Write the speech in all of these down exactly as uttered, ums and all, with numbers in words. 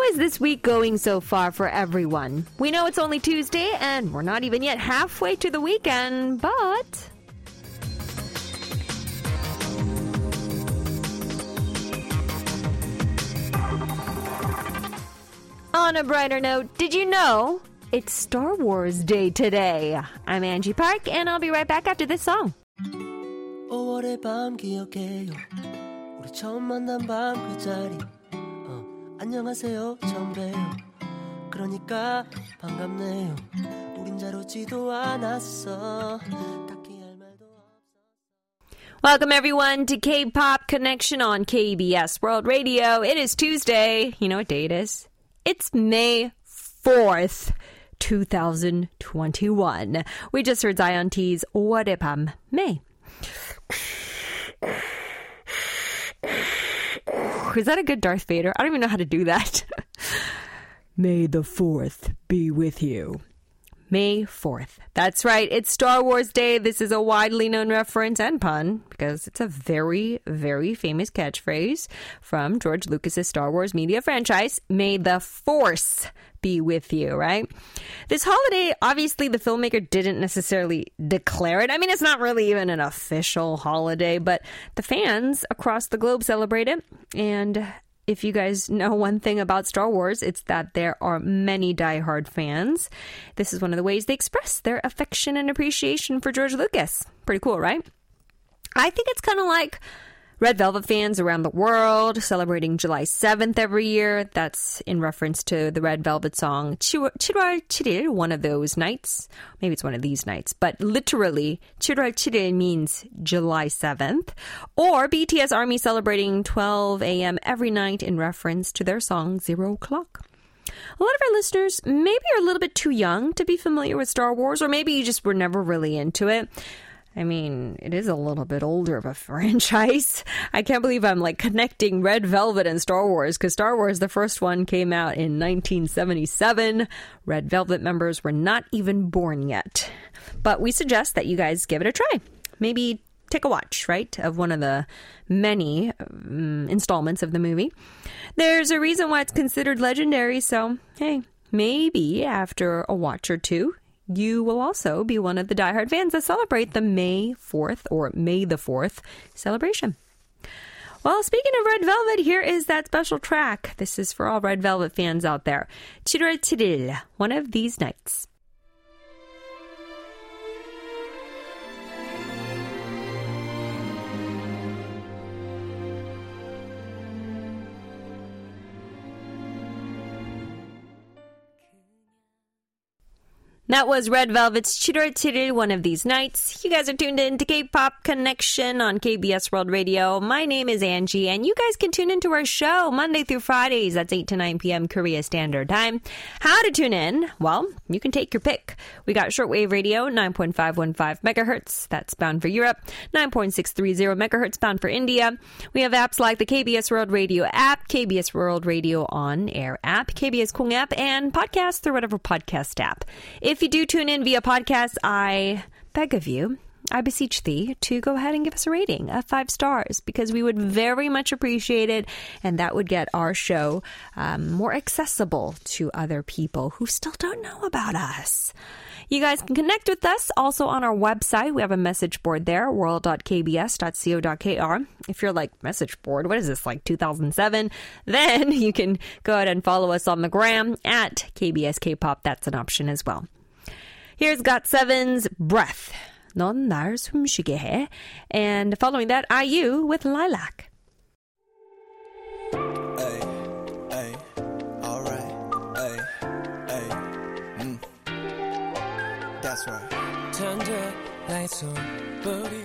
is this week going so far for everyone? We know it's only Tuesday and we're not even yet halfway to the weekend, but... On a brighter note, did you know it's Star Wars Day today? I'm Angie Park, and I'll be right back after this song. 오월의 밤 기억해요. 우리 처음 만난 밤 그 자리. 어, 안녕하세요 처음 봬요. 그러니까 반갑네요. 우린 자루지도 않았어. 딱히 할 말도 없어. Welcome everyone to K-Pop Connection on K B S World Radio. It is Tuesday. You know what day it is? It's May fourth, twenty twenty-one. We just heard Zion T's 오월의 밤 May. Is that a good Darth Vader? I don't even know how to do that. May the fourth be with you. May fourth. That's right. It's Star Wars Day. This is a widely known reference and pun because it's a very, very famous catchphrase from George Lucas's Star Wars media franchise. May the Force be with you, right? This holiday, obviously, the filmmaker didn't necessarily declare it. I mean, it's not really even an official holiday, but the fans across the globe celebrate it. And if you guys know one thing about Star Wars, it's that there are many diehard fans. This is one of the ways they express their affection and appreciation for George Lucas. Pretty cool, right? I think it's kind of like Red Velvet fans around the world celebrating July seventh every year. That's in reference to the Red Velvet song 칠월 칠일, one of those nights. Maybe it's one of these nights. But literally, 칠월 칠일 means July seventh. Or B T S ARMY celebrating twelve a.m. every night in reference to their song Zero O'Clock. A lot of our listeners maybe are a little bit too young to be familiar with Star Wars, or maybe you just were never really into it. I mean, it is a little bit older of a franchise. I can't believe I'm like connecting Red Velvet and Star Wars because Star Wars, the first one, came out in nineteen seventy-seven. Red Velvet members were not even born yet. But we suggest that you guys give it a try. Maybe take a watch, right, of one of the many um, installments of the movie. There's a reason why it's considered legendary, so hey, maybe after a watch or two, you will also be one of the diehard fans that celebrate the May fourth or May the fourth celebration. Well, speaking of Red Velvet, here is that special track. This is for all Red Velvet fans out there. 칠월 칠일, one of these nights. That was Red Velvet's 칠월 칠일, one of these nights. You guys are tuned in to K-Pop Connection on K B S World Radio. My name is Angie, and you guys can tune into our show Monday through Fridays. That's eight to nine p.m. Korea Standard Time. How to tune in? Well, you can take your pick. We got shortwave radio, nine point five one five megahertz. That's bound for Europe. nine point six three zero megahertz, bound for India. We have apps like the K B S World Radio app, K B S World Radio On Air app, K B S Kong app, and podcasts through whatever podcast app. If If you do tune in via podcast, I beg of you, I beseech thee to go ahead and give us a rating of five stars because we would very much appreciate it, and that would get our show um, more accessible to other people who still don't know about us. You guys can connect with us also on our website. We have a message board there, world dot k b s dot co dot k r. If you're like, message board, what is this, like two thousand seven? Then you can go ahead and follow us on the gram at K B S K-pop. That's an option as well. Here's got seven's Breath. 넌 날 숨쉬게 해. And following that, I U with Lilac. Hey, hey, all right, hey, hey, mm. That's right. Turn the lights on, buddy.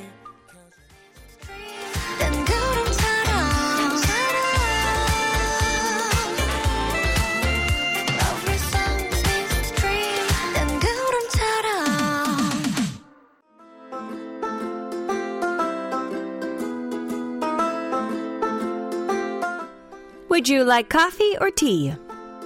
Would you like coffee or tea?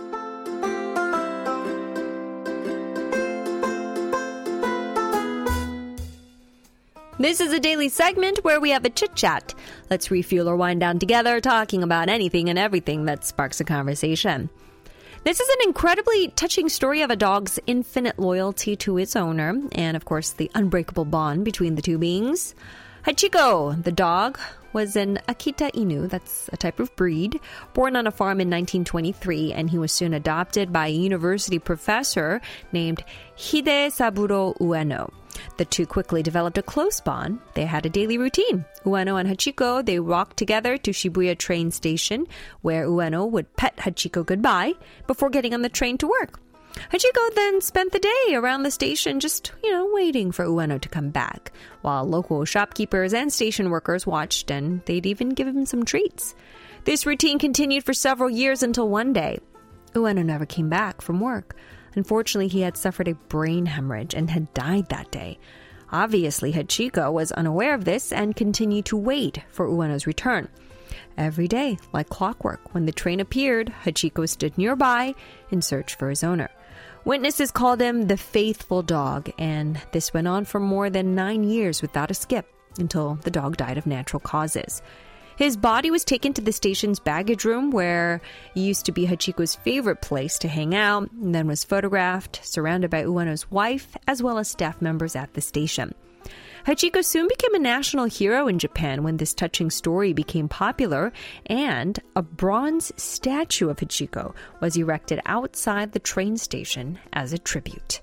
This is a daily segment where we have a chit-chat. Let's refuel or wind down together, talking about anything and everything that sparks a conversation. This is an incredibly touching story of a dog's infinite loyalty to its owner and, of course, the unbreakable bond between the two beings. Hachiko, the dog, was an Akita Inu, that's a type of breed, born on a farm in nineteen twenty-three, and he was soon adopted by a university professor named Hidesaburo Ueno. The two quickly developed a close bond. They had a daily routine. Ueno and Hachiko, they walked together to Shibuya train station, where Ueno would pet Hachiko goodbye before getting on the train to work. Hachiko then spent the day around the station just, you know, waiting for Ueno to come back, while local shopkeepers and station workers watched, and they'd even give him some treats. This routine continued for several years until one day, Ueno never came back from work. Unfortunately, he had suffered a brain hemorrhage and had died that day. Obviously, Hachiko was unaware of this and continued to wait for Ueno's return. Every day, like clockwork, when the train appeared, Hachiko stood nearby in search for his owner. Witnesses called him the faithful dog, and this went on for more than nine years without a skip until the dog died of natural causes. His body was taken to the station's baggage room, where it used to be Hachiko's favorite place to hang out, and then was photographed, surrounded by Ueno's wife, as well as staff members at the station. Hachiko soon became a national hero in Japan when this touching story became popular, and a bronze statue of Hachiko was erected outside the train station as a tribute.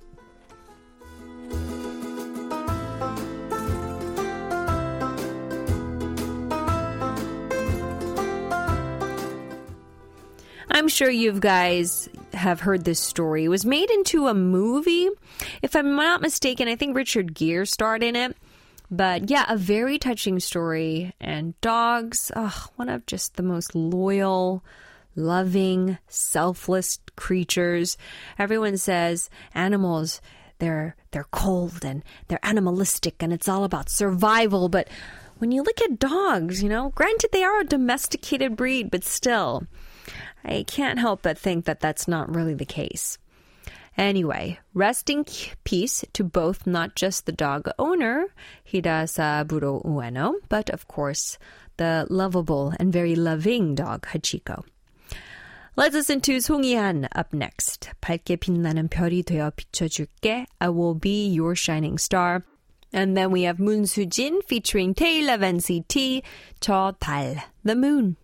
I'm sure you guys have heard this story. It was made into a movie. If I'm not mistaken, I think Richard Gere starred in it. But yeah, a very touching story. And dogs, oh, one of just the most loyal, loving, selfless creatures. Everyone says animals, they're they're cold and they're animalistic and it's all about survival. But when you look at dogs, you know, granted they are a domesticated breed, but still, I can't help but think that that's not really the case. Anyway, rest in peace to both not just the dog owner, Hidesaburo Ueno, but of course, the lovable and very loving dog, Hachiko. Let's listen to 송이한 up next. 밝게 빛나는 별이 되어 비춰줄게. I will be your shining star. And then we have Moon Soo-jin featuring Taylor of N C T, 저 달, the moon.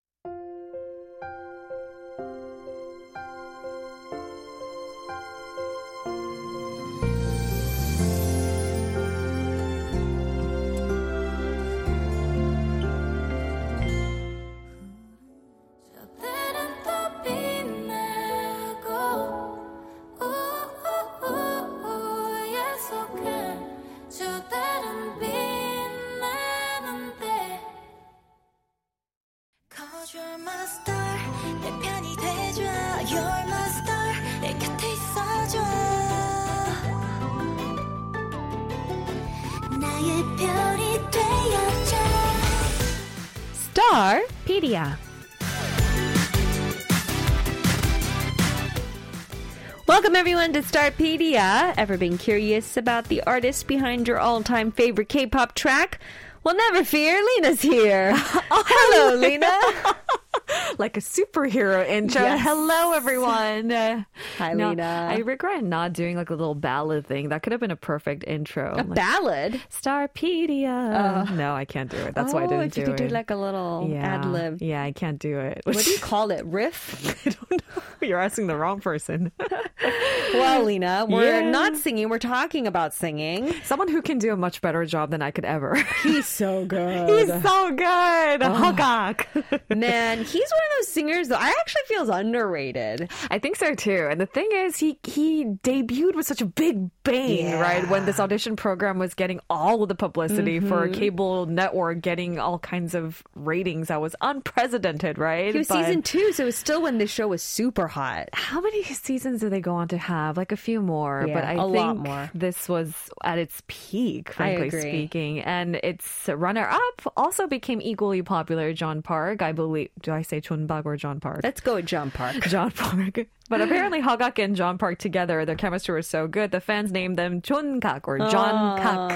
You're my star, 내 편이 돼줘. You're my star, 내 곁에 있어줘. 나의 별이 되어줘. Starpedia. Welcome everyone to Starpedia. Ever been curious about the artist behind your all-time favorite K-pop track? Well, never fear, Lena's here. Oh, hello, Lena. Like a superhero intro. Yes. Hello, everyone. Hi, no, Lena. I regret not doing like a little ballad thing. That could have been a perfect intro. A like, Starpedia? Starpedia. Uh, no, I can't do it. That's oh, why I didn't if do you could it. do like a little yeah. ad-lib. Yeah, I can't do it. What do you call it? Riff? I don't know. You're asking the wrong person. Well, Lena, we're Yeah. not singing. We're talking about singing. Someone who can do a much better job than I could ever. He's so good. He's so good. Hogak. Man, he's one of those singers that I actually feel is underrated. I think so too. And the thing is, he he debuted with such a big bang, Yeah. right? When this audition program was getting all of the publicity Mm-hmm. for a cable network, getting all kinds of ratings that was unprecedented, right? He was But season two, so it was still when this show was super hot. how many seasons do they go on to have? Like a few more, Yeah, but I a think lot more. this was at its peak, frankly agree. speaking. And its runner-up also became equally popular, John Park. I believe. Do I say Chun Bak or John Park? Let's go with John Park. John Park. But apparently Hogak and John Park together, their chemistry was so good, the fans named them Chungak or John Kak.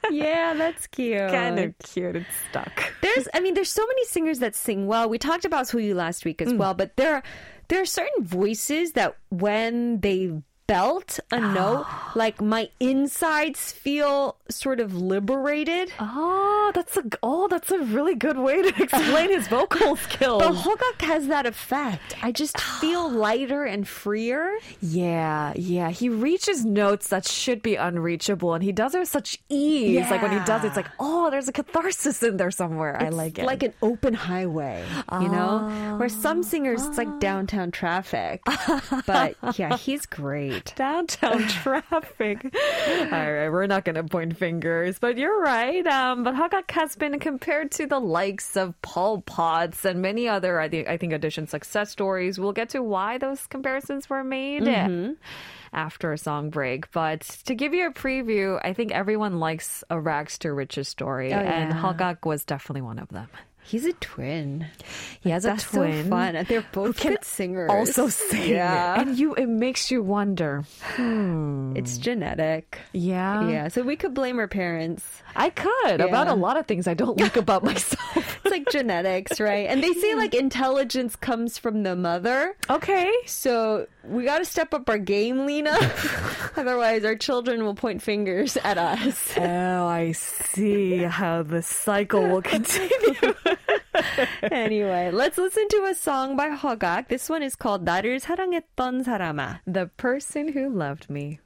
Yeah, that's cute. Kind of cute. It's stuck. There's, I mean, there's so many singers that sing well. We talked about Soyu last week as well, but there, there are certain voices that when they belt a note, like my insides feel sort of liberated. Oh, that's a oh, that's a really good way to explain his vocal skills. But Hogak has that effect. I just feel lighter and freer. Yeah, yeah. He reaches notes that should be unreachable, and he does it with such ease. Like when he does it, it's like, oh, there's a catharsis in there somewhere. I like it. Like an open highway, you know? Where some singers, it's like downtown traffic. But yeah, he's great. Downtown traffic. All right, we're not going to point fingers, but you're right. Um, but Hogak has been compared to the likes of Paul Potts and many other, I think, I think audition success stories. We'll get to why those comparisons were made mm-hmm. after a song break. But to give you a preview, I think everyone likes a rags to riches story, oh, yeah. and Hogak was definitely one of them. He's a twin. He has That's a twin. So fun. They're both good singers. Also sing. Yeah. And you, it makes you wonder. Hmm. It's genetic. Yeah. Yeah. So we could blame our parents. I could. Yeah. About a lot of things I don't like about myself. It's like genetics, right? And they say like intelligence comes from the mother. Okay. So we got to step up our game, Lena. Otherwise, our children will point fingers at us. Oh, I see how the cycle will continue. Anyway, let's listen to a song by Hogak. This one is called 나를 사랑했던 사람아. The person who loved me.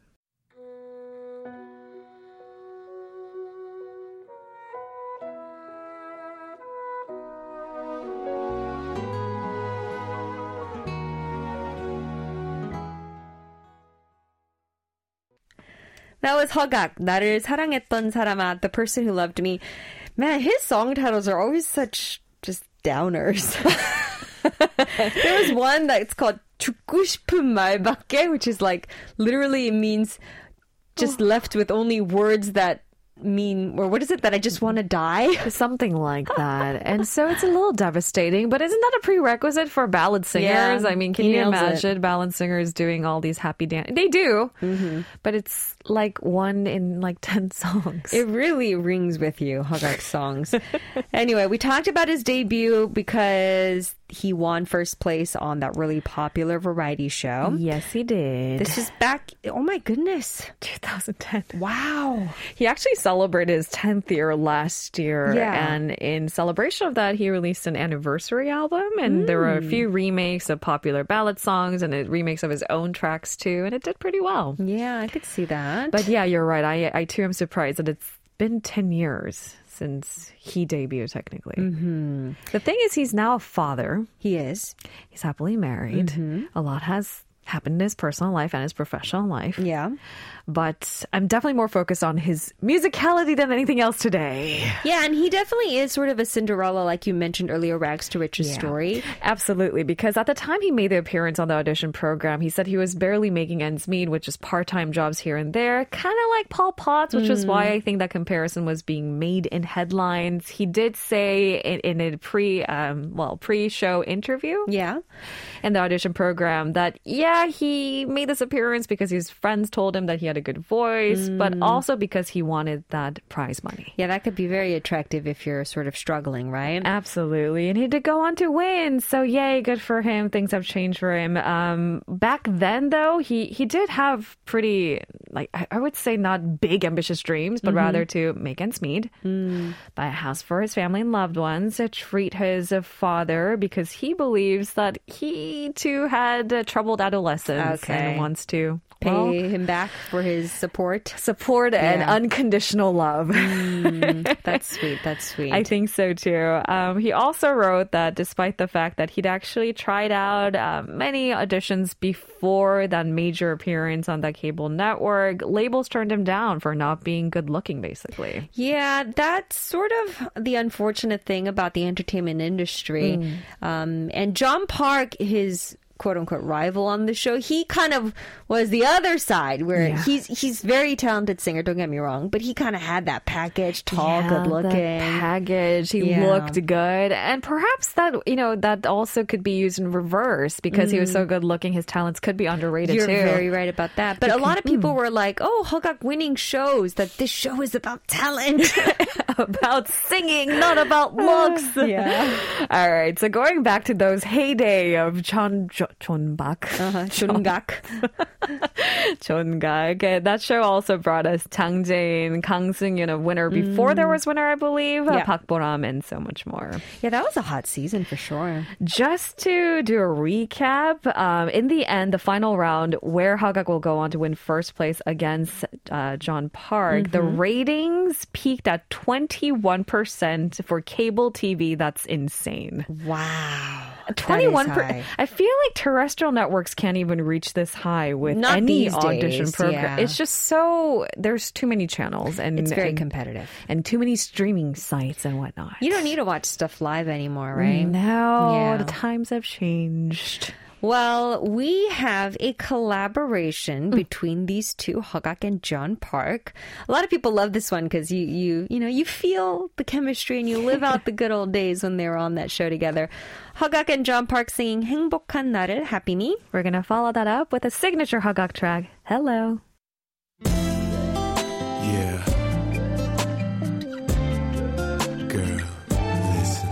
That was Hogak, 나를 사랑했던 사람아, the person who loved me. Man, his song titles are always such just downers. There was one that's called 죽고 싶은 말밖에, which is like, literally it means just left with only words that mean, or what is it, that I just want to die? Something like that. And so it's a little devastating, but isn't that a prerequisite for ballad singers? Yeah, I mean, can you imagine it. Ballad singers doing all these happy dance? They do, mm-hmm. but it's like one in like ten songs. It really rings with you, Hogak's songs. Anyway, we talked about his debut because he won first place on that really popular variety show. Yes, he did. This is back, oh my goodness, twenty ten. Wow. He actually celebrated his tenth year last year. Yeah. And in celebration of that, he released an anniversary album. And mm. there were a few remakes of popular ballad songs and remakes of his own tracks too. And it did pretty well. Yeah, I could see that. But yeah, you're right. I, I too am surprised that it's been ten years since he debuted, technically. Mm-hmm. The thing is, he's now a father. He is. He's happily married. Mm-hmm. A lot has happened in his personal life and his professional life. Yeah. But I'm definitely more focused on his musicality than anything else today. Yeah, and he definitely is sort of a Cinderella, like you mentioned earlier, rags to riches yeah. story. Absolutely, because at the time he made the appearance on the audition program, he said he was barely making ends meet, which is part-time jobs here and there, kind of like Paul Potts, which mm. was why I think that comparison was being made in headlines. He did say in, in a pre, um, well, pre-show interview, yeah, in the audition program that yeah, he made this appearance because his friends told him that he had a good voice, mm. but also because he wanted that prize money. Yeah, that could be very attractive if you're sort of struggling, right? Absolutely. And he did go on to win. So yay, good for him. Things have changed for him. Um, back then, though, he, he did have pretty, like, I would say not big ambitious dreams, but mm-hmm. rather to make ends meet, mm. buy a house for his family and loved ones, uh, treat his uh, father because he believes that he too had a troubled adolescence okay. and wants to pay well, him back for his support. Support and yeah. unconditional love. Mm, that's sweet. That's sweet. I think so too. Um, he also wrote that despite the fact that he'd actually tried out uh, many auditions before that major appearance on that cable network, labels turned him down for not being good looking, basically. Yeah, that's sort of the unfortunate thing about the entertainment industry. Mm. Um, and John Park, his quote unquote rival on the show. He kind of was the other side where Yeah. he's he's very talented singer, don't get me wrong, but he kind of had that package, tall, Yeah, good the looking. package. He Yeah. looked good. And perhaps that, you know, that also could be used in reverse because he was so good looking. His talents could be underrated You're too. very right about that. But a lot of people were like, oh, Hogak winning shows that this show is about talent. About singing, not about looks. Yeah. All right. So going back to those heyday of Chon Chon Bak. Uh-huh. Chungak. Chongak. Okay, that show also brought us Chang Jae-in, Kang Seung-yun, a winner before there was winner, I believe, Yeah. uh, Park Bo-ram, and so much more. Yeah, that was a hot season for sure. Just to do a recap, um, in the end, the final round, where Hagak will go on to win first place against uh, John Park, the ratings peaked at twenty-one percent for cable T V. That's insane. Wow. twenty-one That is percent. high. I feel like terrestrial networks can't even reach this high with Not any these audition days, program. yeah. It's just so, there's too many channels and It's very and, competitive. and too many streaming sites and whatnot. You don't need to watch stuff live anymore, right? No, Yeah. the times have changed. Well, we have a collaboration between these two, Hogak and John Park. A lot of people love this one because you, you, you know, you feel the chemistry and you live out the good old days when they were on that show together. Hogak and John Park singing 행복한 나를, Happy Me. We're going to follow that up with a signature Hagak track, Hello. Yeah. Girl, listen.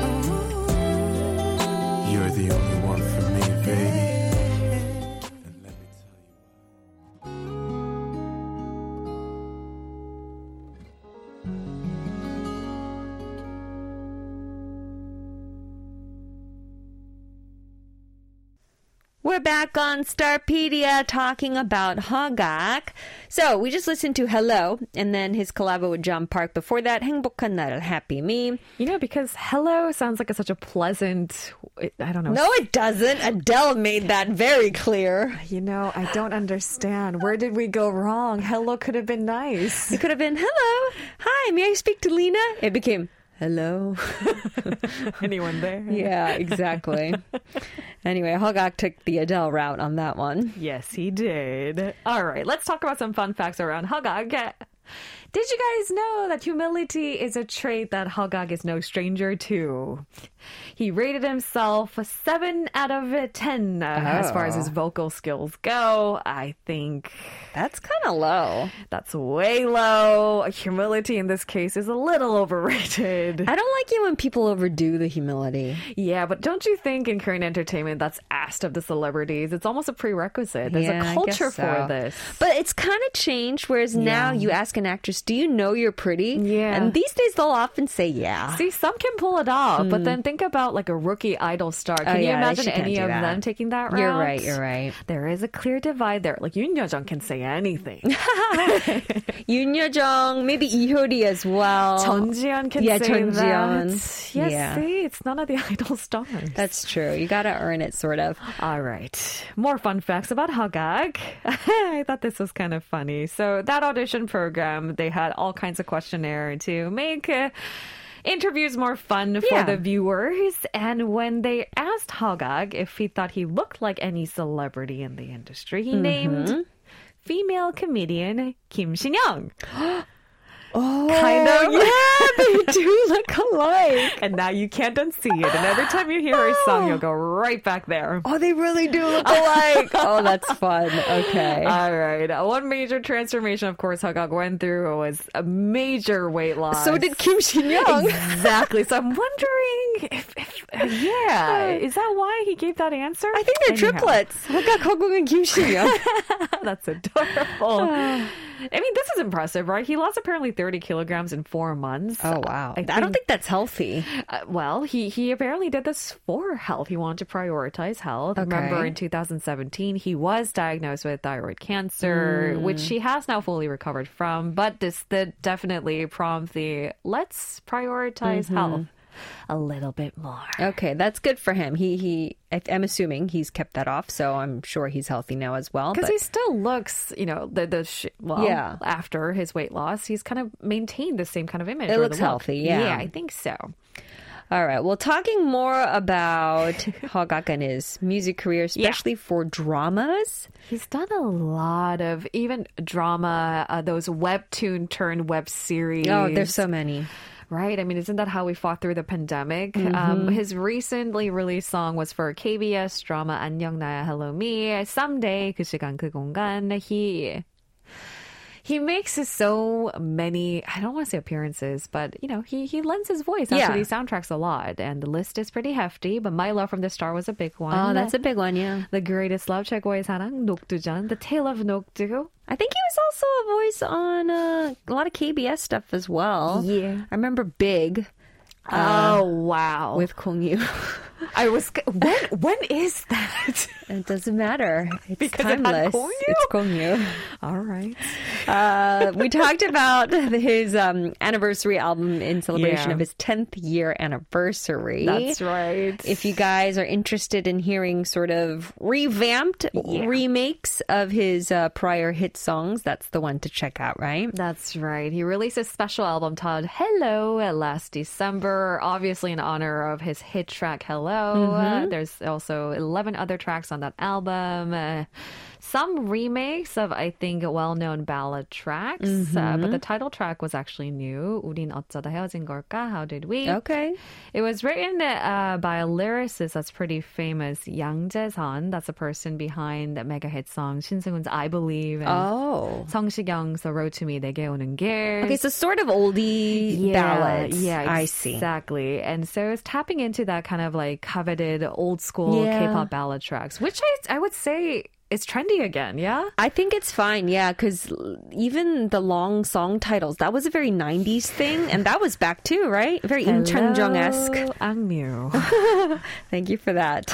You're the only one for me, baby. And let me tell you We're back on Starpedia talking about Hogak. So we just listened to Hello and then his collabo with John Park. Before that, 행복한 나를, Happy Me. You know, because hello sounds like a, such a pleasant, I don't know. No, it doesn't. Adele made that very clear. You know, I don't understand. Where did we go wrong? Hello could have been nice. It could have been, hello, hi, may I speak to Lena? It became, hello. Anyone there? Yeah, exactly. Anyway, Hogak took the Adele route on that one. Yes, he did. All right, let's talk about some fun facts around Hagag. Did you guys know that humility is a trait that Hagag is no stranger to? He rated himself a seven out of ten uh, as far as his vocal skills go. I think That's kind of low. that's way low. Humility in this case is a little overrated. I don't like it when people overdo the humility. Yeah, but don't you think in Korean entertainment that's asked of the celebrities? It's almost a prerequisite. There's Yeah, I a culture guess so. for this. But it's kind of changed, whereas now you ask an actress, do you know you're pretty? Yeah. And these days they'll often say, yeah. See, some can pull it off, but then think about like a rookie idol star. Can Oh, you yeah, imagine she can't any do of that. them taking that route? You're right, you're right. There is a clear divide there. Like Yoon Yo-jung can say anything. Yoon Yo-jung, maybe Lee Hyori as well. Chun Ji-yeon can Yeah, say Chun that. Ji-yeon. Yes, Yeah. see, it's none of the idol stars. That's true. You got to earn it, sort of. All right. More fun facts about Hagag. I thought this was kind of funny. So that audition program, they had all kinds of questionnaire to make uh, interviews more fun for Yeah. the viewers. And when they asked Hagag if he thought he looked like any celebrity in the industry, he named female comedian Kim Shin-young. Oh, Kind of. yeah, they do look alike. And now you can't unsee it. And every time you hear her song, you'll go right back there. Oh, they really do look alike. Oh, that's fun. Okay. All right. Uh, One major transformation, of course, Hagag went through was a major weight loss. so did Kim Shin-young. Exactly. So I'm wondering if, if uh, yeah, is that why he gave that answer? I think they're Anyhow. triplets. Hogak, Hoguk, and Kim Shin-young. That's adorable. I mean, this is impressive, right? He lost apparently thirty kilograms in four months. Oh, wow. I, I don't think- think that's healthy. Uh, well, he, he apparently did this for health. He wanted to prioritize health. Okay. Remember, in two thousand seventeen, he was diagnosed with thyroid cancer, which he has now fully recovered from. But this did definitely prompt the let's prioritize health a little bit more. Okay, that's good for him. He he. I- I'm assuming he's kept that off, so I'm sure he's healthy now as well. Because but- he still looks, you know, the the sh- well, Yeah. after his weight loss, he's kind of maintained the same kind of image. It or looks the look. healthy, yeah. Yeah, I think so. All right. Well, talking more about Hogak and his music career, especially yeah. for dramas. He's done a lot of even drama, uh, those webtoon turned web series. Oh, there's so many. Right? I mean, isn't that how we fought through the pandemic? Mm-hmm. Um, his recently released song was for K B S drama 안녕 나야 Hello Me. Someday 그 시간 그 공간. He he makes so many, I don't want to say appearances, but you know, he he lends his voice out yeah. to these soundtracks a lot, and the list is pretty hefty. But My Love from the Star was a big one. Oh, that's a big one, yeah. The Greatest Love, 최고의 사랑, 녹두전, The Tale of Nokdu. I think he was also a voice on uh, a lot of K B S stuff as well. Yeah. I remember Big. Uh, oh, wow. With Kong Yu. I was, when, when is that? It doesn't matter. It's because timeless. It Kong Yu? It's Kong Yu. All right. Uh, we talked about his um, anniversary album in celebration yeah. of his tenth year anniversary. That's right. If you guys are interested in hearing sort of revamped yeah. remakes of his uh, prior hit songs, that's the one to check out, right? That's right. He released a special album titled Hello last December, obviously in honor of his hit track Hello. Mm-hmm. Uh, there's also eleven other tracks on that album. Uh, some remakes of, I think, well-known ballad tracks. Mm-hmm. Uh, but the title track was actually new. 우린 어쩌다 헤어진 걸까? How did we? Okay. It was written uh, by a lyricist that's pretty famous, Yang Jae-sun. That's the person behind the mega hit song 신승훈's I Believe. And oh. 성시경's The Road to Me, 내게 오는 길. Okay, so sort of oldie yeah, ballads. Yeah, I see. Exactly. And so it's tapping into that kind of like coveted old school yeah. K-pop ballad tracks, which I, I would say it's trendy again, yeah? I think it's fine, yeah, because even the long song titles, that was a very nineties thing, and that was back too, right? Very Im Chang-jung-esque. Angmyu. Thank you for that.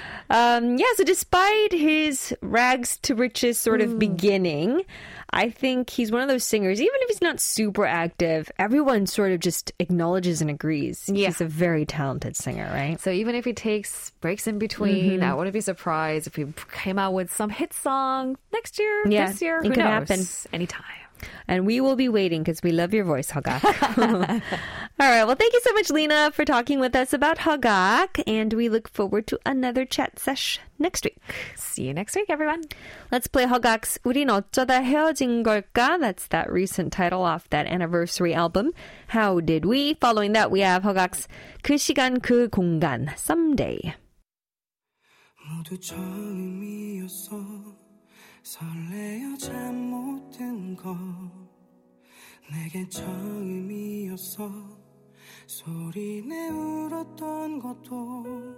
Um, yeah, so despite his rags to riches sort of mm. beginning, I think he's one of those singers, even if he's not super active, everyone sort of just acknowledges and agrees. Yeah. He's a very talented singer, right? So even if he takes breaks in between, mm-hmm. I wouldn't be surprised if he came out with some hit song next year, yeah, this year, it who could knows? happen. Anytime. And we will be waiting because we love your voice, Hogak. All right. Well, thank you so much, Lena, for talking with us about Hogak. And we look forward to another chat sesh next week. See you next week, everyone. Let's play Hogak's 우린 어쩌다 헤어진 걸까? That's that recent title off that anniversary album. How did we? Following that, we have Hogak's 그 시간 그 공간, Someday. 모두 처음이었어 설레어 잠 못 든 거 내게 처음이었어 소리내 울었던 것도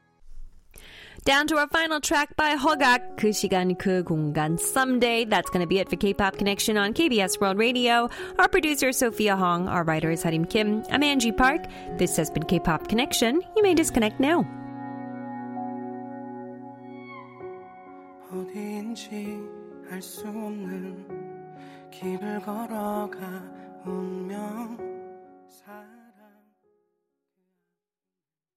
Down to our final track by Hogak, 그 시간 그 공간, Someday. That's going to be it for K-Pop Connection on K B S World Radio. Our producer is Sophia Hong. Our writer is Harim Kim. I'm Angie Park. This has been K-Pop Connection. You may disconnect now. 어디인지 알 수 없는 길을 걸어가 운명 사